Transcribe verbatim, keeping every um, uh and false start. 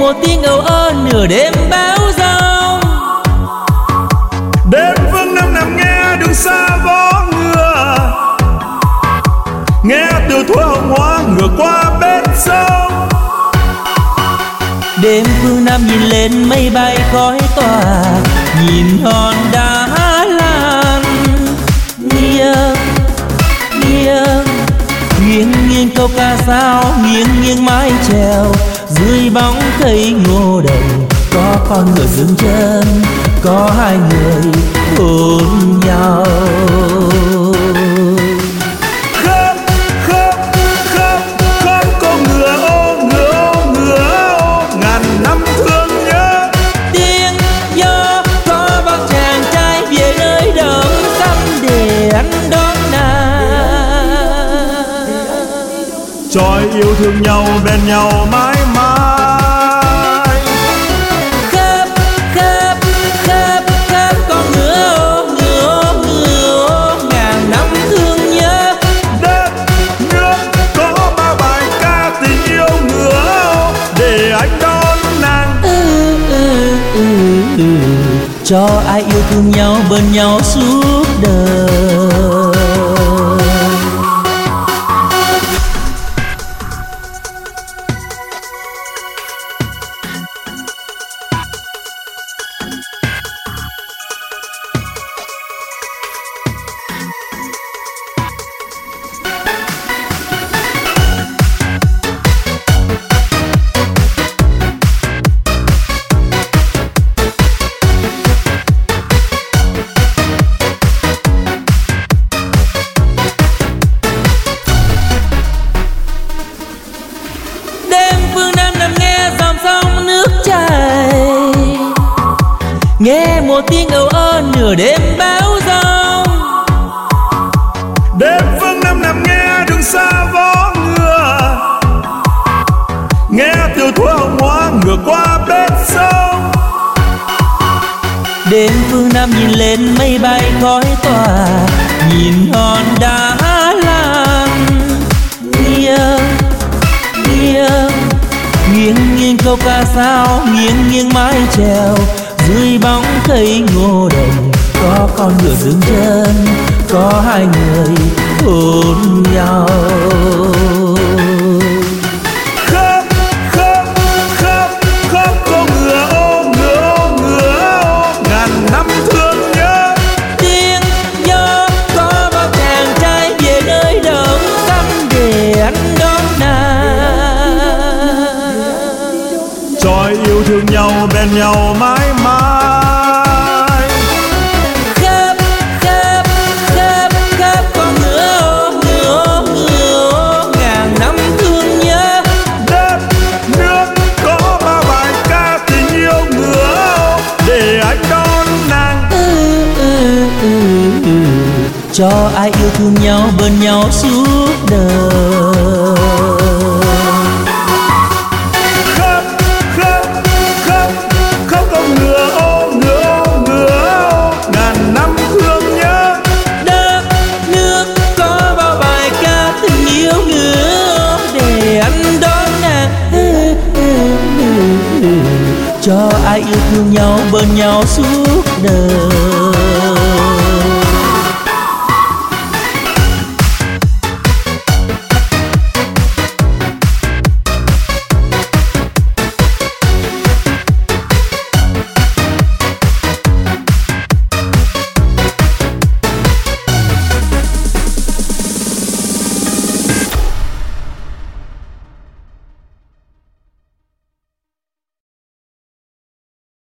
một tiếng âu ơ nửa đêm báo giông. Đêm phương Nam nằm nghe đường xa vó ngựa, nghe từ thuở hồng hoa ngược qua bến sông. Đêm phương Nam nhìn lên mây bay khói tỏa, nhìn hòn đá lan nghiêng nghiêng nghiêng nghiêng câu ca sao nghiêng nghiêng mái chèo. Dưới bóng cây ngô đồng có con ngựa dừng chân, có hai người hôn nhau. Khóc khóc khóc khóc con ngựa ô ngựa ô ngựa ô, ngàn năm thương nhớ. Tiếng gió có bao chàng trai về nơi đồng xăm để anh đón nàng. Tròi yêu thương nhau bên nhau mãi mãi. Khắp khắp khắp khắp con ngựa ô ngựa ô ngựa ô, ngàn năm thương nhớ. Đất nước có ba bài ca tình yêu ngựa ô, để anh đón nàng. Ừ, ừ, ừ, ừ. Cho ai yêu thương nhau bên nhau suốt đời. Phương Nam nằm nghe dòng sông nước chảy, nghe một tiếng âu ơ nửa đêm báo giông. Đêm phương Nam nằm nghe đường xa vó ngựa, nghe từ thuở hồng hoa ngược qua bến sông. Đêm phương Nam nhìn lên mây bay khói tỏa, nhìn hòn đá lan nghiêng nghiêng nghiêng nghiêng câu ca sao nghiêng nghiêng mái chèo. Dưới bóng cây ngô đồng có con ngựa dừng chân, có hai người hôn nhau. Khóc khóc khóc khóc con ngựa ô ngựa ô ngựa ô, ngàn năm thương nhớ. Tiếng gió có bao chàng trai về nơi đồng xăm để anh đón nàng. Tròi yêu thương nhau bên nhau mãi mãi. Khắp khắp khắp khắp con ngựa ô ngựa ô ngựa ô, ngàn năm thương nhớ. Đất nước có ba bài ca tình yêu ngựa ô, để anh đón nàng. Ừ, ừ, ừ, ừ. Cho ai yêu thương nhau bên nhau suốt đời. Khóc khóc khóc khóc con ngựa ô ngựa ô ngựa ô, ngàn năm thương nhớ. Đất nước có bao bài ca tình yêu ngựa để anh đón nàng. Ừ, ừ, ừ, ừ. Cho ai yêu thương nhau bên nhau suốt đời.